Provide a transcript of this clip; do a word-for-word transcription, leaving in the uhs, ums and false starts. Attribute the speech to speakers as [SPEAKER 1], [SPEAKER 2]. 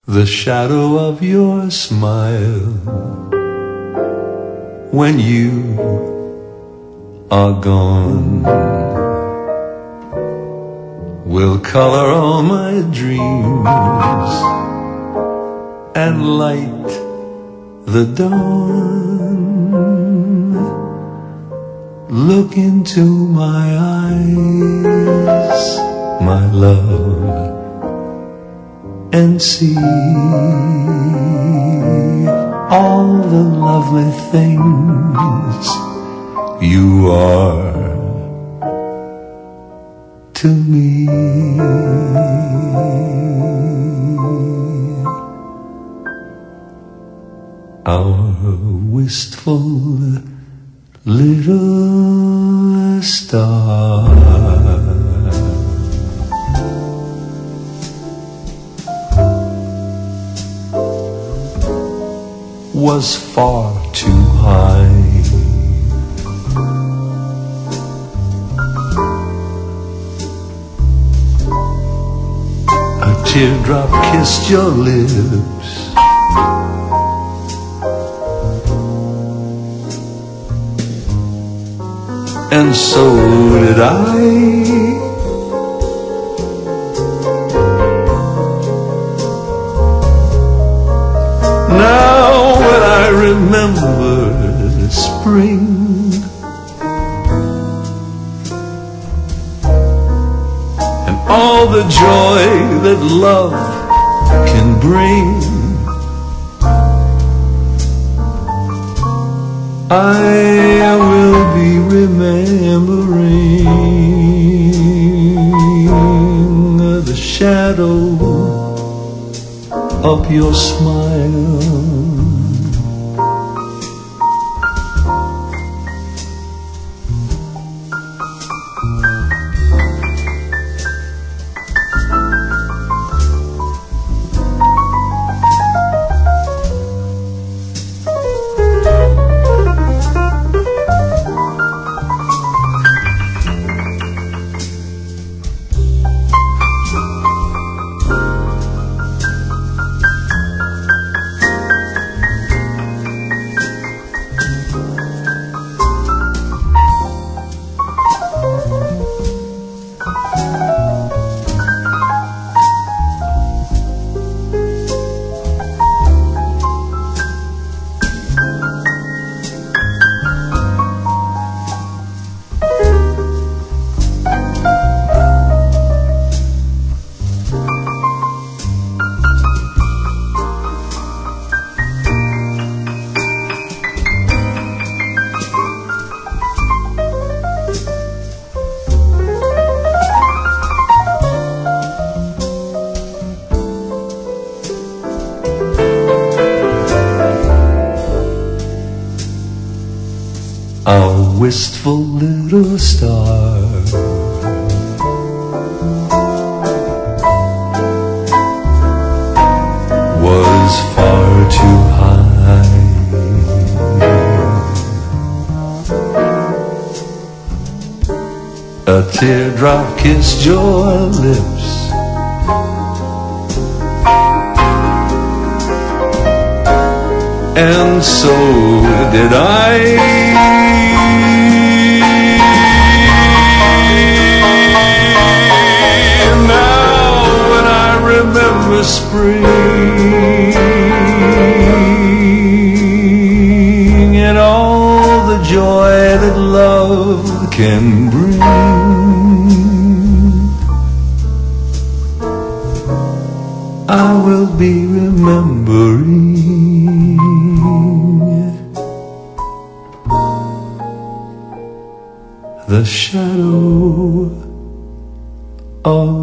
[SPEAKER 1] the shadow of your smile when you are gone will color all my dreams and light the dawn. Look into my eyes, my love, and see all the lovely things you are to me. Our wistful little star was far too high. A teardrop kissed your lips, and so did I. Now when I remember spring and all the joy that love can bring, I will be remembering the shadow of your smile. Our wistful little star was far too high. A teardrop kissed your lips, and so did I. Remember spring and all the joy that love can bring, I will be remembering the shadow of